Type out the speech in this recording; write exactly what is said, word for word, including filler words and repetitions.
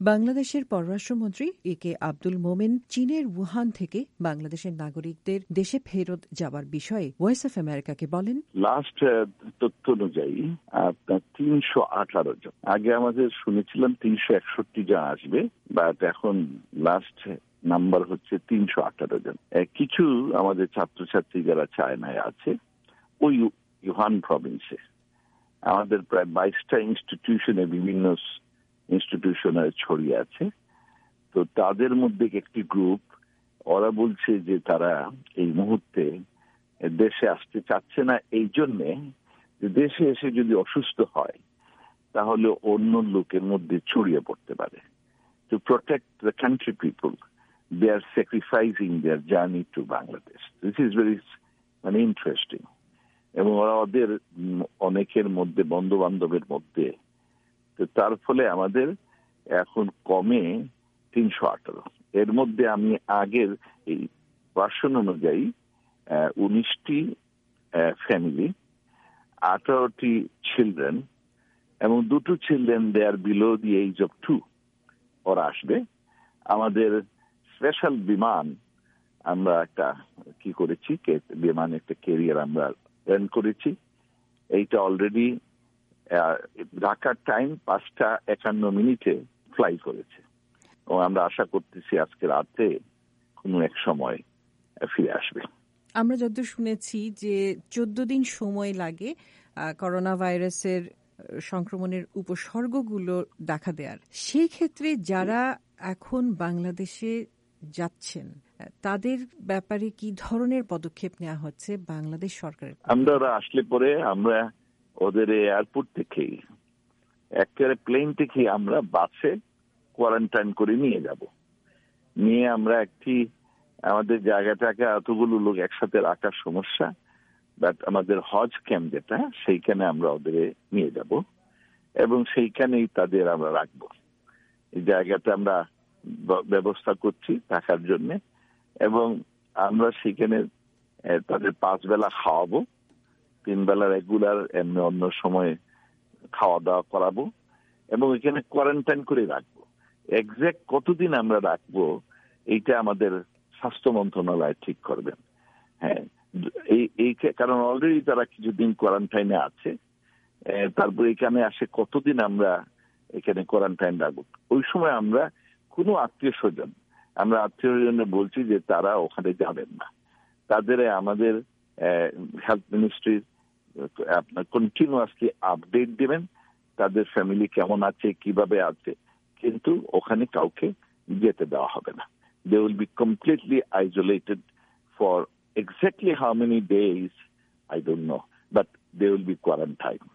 বাংলাদেশের পররাষ্ট্রমন্ত্রী এ কে আব্দুল মোমেন চীনের উহান থেকে বাংলাদেশের নাগরিকদের দেশে ফেরত যাওয়ার বিষয়ে ভয়েস অফ আমেরিকাকে বলেন, লাস্ট তথ্য অনুযায়ী আপনার তিনশো আঠারো জন। আগে আমাদের শুনেছিলাম তিনশো একষট্টি জন আসবে, বাট এখন লাস্ট নাম্বার হচ্ছে তিনশো আঠারো জন। কিছু আমাদের ছাত্রছাত্রী যারা চায়নায় আছে ওই ইউহান প্রভিন্সে, আমাদের প্রায় বাইশটা ইনস্টিটিউশনে বিভিন্ন ইনস্টিটিউশনে ছড়িয়ে আছে। তো তাদের মধ্যে একটি গ্রুপ, ওরা বলছে যে তারা এই মুহূর্তে দেশে আসতে চাচ্ছে না, এই জন্যে দেশে এসে যদি অসুস্থ হয় তাহলে অন্য লোকের মধ্যে ছড়িয়ে পড়তে পারে। To protect the country people, they are sacrificing their journey to Bangladesh. This is very মানে ইন্টারেস্টিং। এবং ওরা ওদের অনেকের মধ্যে, বন্ধু বান্ধবের মধ্যে, তো তার ফলে আমাদের এখন কমে তিনশো আঠারো। এর মধ্যে আমি আগের এই ভার্সন অনুযায়ী উনিশটি ফ্যামিলি, আঠারোটি চিলড্রেন এবং দুটো children they are below the age of two, ওরা আসবে। আমাদের স্পেশাল বিমান আমরা একটা কি করেছি, বিমান একটা ক্যারিয়ার আমরা রেন্ট করেছি। এইটা অলরেডি ঢাকার টাইম পাঁচটা একান্ন মিনিটে ফ্লাই করেছে এবং আমরা আশা করতেছি আজকে রাতে কোনো এক সময় ফিরে আসবে। আমরা যতদূর শুনেছি যে চোদ্দ দিন সময় লাগে করোনা ভাইরাসের সংক্রমণের উপসর্গগুলো দেখা দেওয়ার। সেই ক্ষেত্রে যারা এখন বাংলাদেশে যাচ্ছেন তাদের ব্যাপারে কি ধরনের পদক্ষেপ নেওয়া হচ্ছে বাংলাদেশ সরকারের? আমরা ওরা আসলে পরে আমরা ওদের এয়ারপোর্ট থেকেই, একেবারে প্লেন থেকে আমরা বাসে কোয়ারেন্টাইন করে নিয়ে যাব। নিয়ে আমরা একটি আমাদের জায়গাটাকে এতগুলো লোক একসাথে রাখার সমস্যা, বাট আমাদের হজ ক্যাম্প যেটা, সেইখানে আমরা ওদের নিয়ে যাব এবং সেইখানেই তাদের আমরা রাখবো। এই জায়গাটা আমরা ব্যবস্থা করছি থাকার জন্য এবং আমরা সেখানে তাদের পাঁচ বেলা খাওয়াবো, তিন বেলা রেগুলার, এমনি অন্য সময় খাওয়া দাওয়া করাবো এবং এখানে কোয়ারেন্টাইন করে রাখবো। এক্সাক্ট কতদিন আমরা রাখবো এইটা আমাদের স্বাস্থ্য মন্ত্রণালয় ঠিক করবেন। হ্যাঁ, এই কারণ অলরেডি তারা কিছুদিন কোয়ারেন্টাইনে আছে, তারপরে এখানে আসে কতদিন আমরা এখানে কোয়ারেন্টাইন রাখবো। ওই সময় আমরা কোনো আত্মীয় স্বজন, আমরা আত্মীয় স্বজনে বলছি যে তারা ওখানে যাবেন না, তাদের আমাদের হেলথ মিনিস্ট্রির আপনার কন্টিনিউয়াসলি আপডেট দিবেন তাদের ফ্যামিলি কেমন আছে, কিভাবে আছে, কিন্তু ওখানে কাউকে যেতে দেওয়া হবে না। They will be completely isolated for exactly how many days, I don't know, but they will be quarantined.